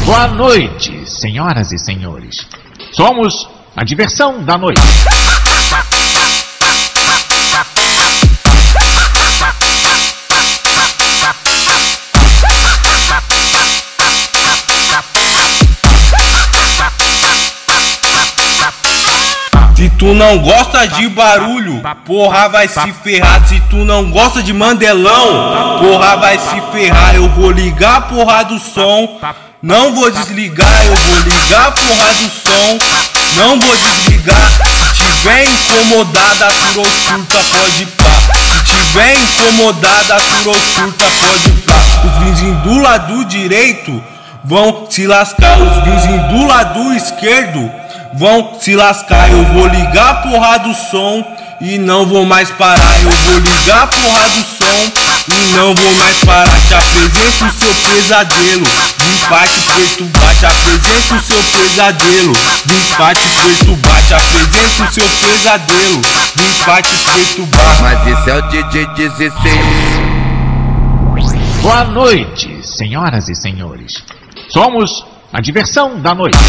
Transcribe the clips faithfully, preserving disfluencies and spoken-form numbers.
Boa noite, senhoras e senhores. Somos a diversão da noite. Se tu não gosta de barulho, porra vai se ferrar. Se tu não gosta de mandelão, porra vai se ferrar. Eu vou ligar a porra do som, não vou desligar. Eu vou ligar a porra do som, não vou desligar. Se tiver incomodada, furou surta, pode pá. Se tiver incomodada, furou surta, pode pá. Os vizinhos do lado direito vão se lascar. Os vizinhos do lado esquerdo vão se lascar. Eu vou ligar a porra do som e não vou mais parar. Eu vou ligar a porra do som e não vou mais parar. Te apresento o seu pesadelo, de parte perturbar. Te apresento o seu pesadelo, de parte perturbar. Te apresento o seu pesadelo, de parte perturbar. Mas esse é o D J dezesseis. Boa noite, senhoras e senhores. Somos a diversão da noite.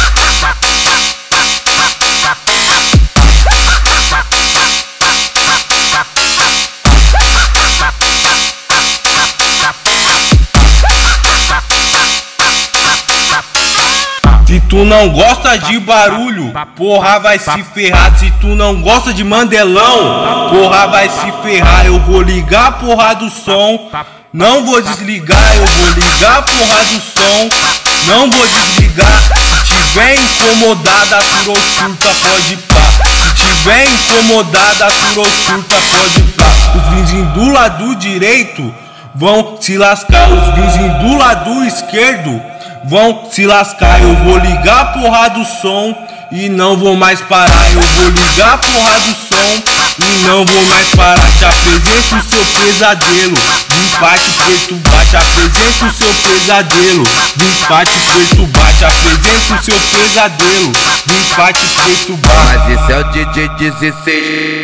Se tu não gosta de barulho, porra vai se ferrar. Se tu não gosta de mandelão, porra vai se ferrar. Eu vou ligar a porra do som, não vou desligar. Eu vou ligar a porra do som, não vou desligar. Se tiver incomodada, furou surta, pode pá. Se tiver incomodada, furou surta, pode pá. Os vizinhos do lado direito vão se lascar. Os vizinhos do lado esquerdo vão se lascar. Eu vou ligar a porra do som e não vou mais parar. Eu vou ligar a porra do som e não vou mais parar. Te apresento o seu pesadelo, de parte perturbar. Te apresento o seu pesadelo, de parte perturbar. Te apresento o seu pesadelo, de parte perturbar. Mas esse é o D J dezesseis.